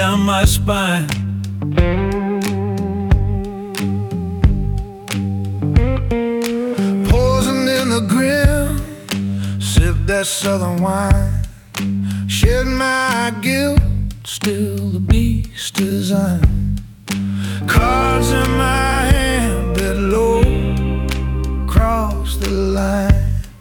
down my spine. Posing in the grill, sip that southern wine, shed my guilt, still the beast design. Cards in my hand, bet low, cross the line.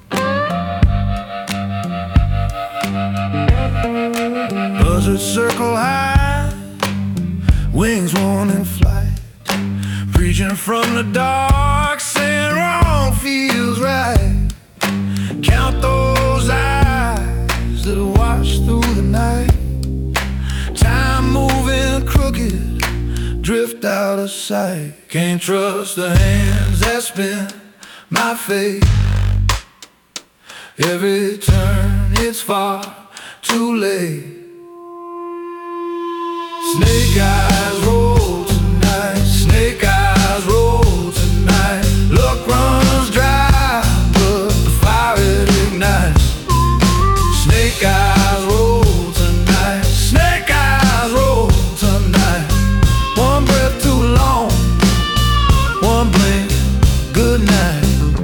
Buzzards circle high, wings worn in flight, preaching from the dark, saying wrong feels right. Count those eyes that watch through the night, time moving crooked, drift out of sight. Can't trust the hands that spin my fate. Every turn it's far too late. Snake eyes roll tonight, snake eyes roll tonight. Luck runs dry, but the fire it ignites. Snake eyes roll tonight, snake eyes roll tonight. One breath too long, one blink, good night.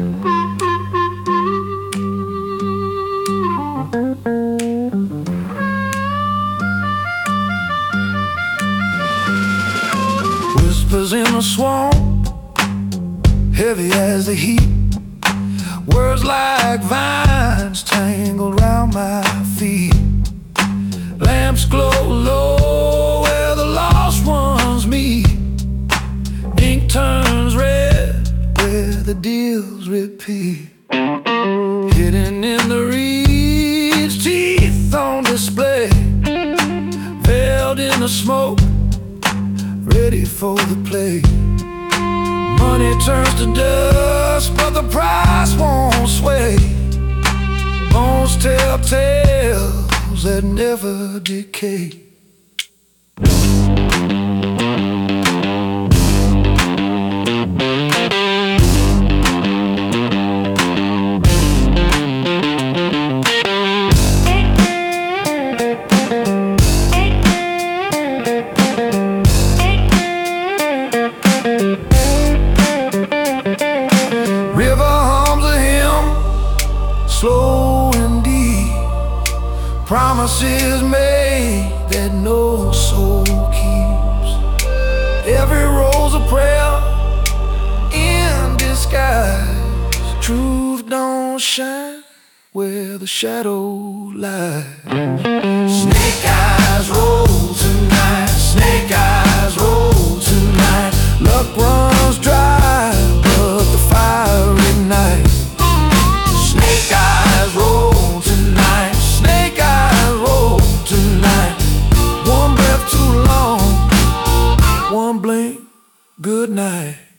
Whispers in the swamp, heavy as the heat. Words like vines tangled round my feet. Lamps glow low where the lost ones meet. Ink turns red where the deals repeat. Hidden in the reeds, teeth on display, veiled in the smoke, ready for the play. Money turns to dust, but the price won't sway. Bones tell tales that never decay. Slow and deep, promises made that no soul keeps. Every role's a prayer in disguise. Truth don't shine where the shadow lies. Snake eyes roll tonight, snake eyes roll tonight. Luck runs dry, but the fire ignites. Snake eyes roll tonight, snake eyes roll tonight. One breath too long, one blink, good night.